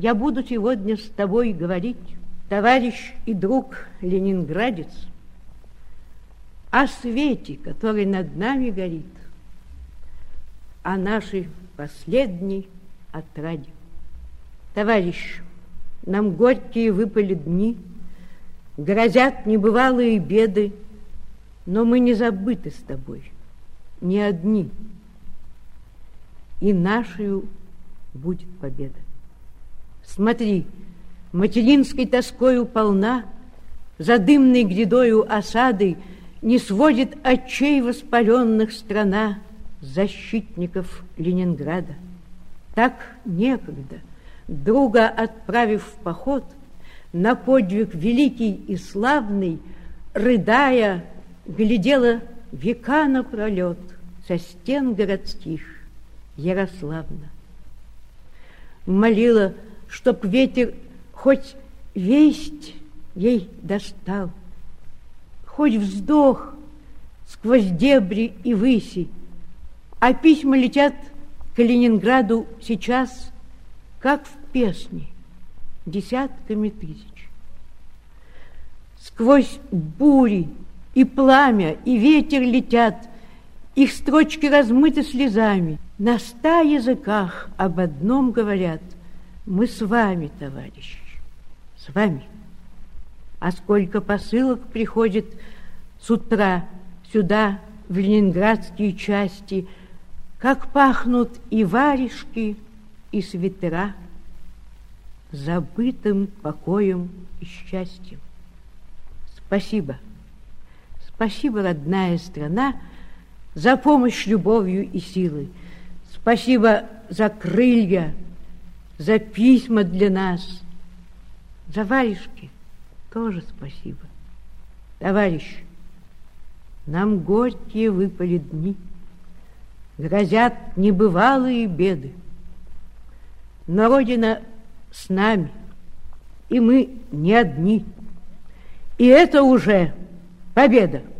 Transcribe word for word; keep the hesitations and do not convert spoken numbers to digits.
Я буду сегодня с тобой говорить, товарищ и друг ленинградец, о свете, который над нами горит, о нашей последней отраде. Товарищ, нам горькие выпали дни, грозят небывалые беды, но мы не забыты с тобой, не одни, и нашею будет победа. Смотри, материнской тоскою полна, за дымной грядою осады не сводит очей воспаленных страна защитников Ленинграда. Так некогда, друга отправив в поход, на подвиг великий и славный, рыдая, глядела века напролет со стен городских Ярославна. Молила, чтоб ветер хоть весть ей достал, хоть вздох сквозь дебри и выси, а письма летят к Ленинграду сейчас, как в песне, десятками тысяч. Сквозь бури и пламя, и ветер летят, их строчки размыты слезами. На ста языках об одном говорят: мы с вами, товарищи, с вами. А сколько посылок приходит с утра сюда, в ленинградские части, как пахнут и варежки, и свитера забытым покоем и счастьем. Спасибо, спасибо, родная страна, за помощь любовью и силой. Спасибо за крылья, за письма для нас, за варежки тоже спасибо. Товарищ, нам горькие выпали дни, грозят небывалые беды, но Родина с нами, и мы не одни, и это уже победа.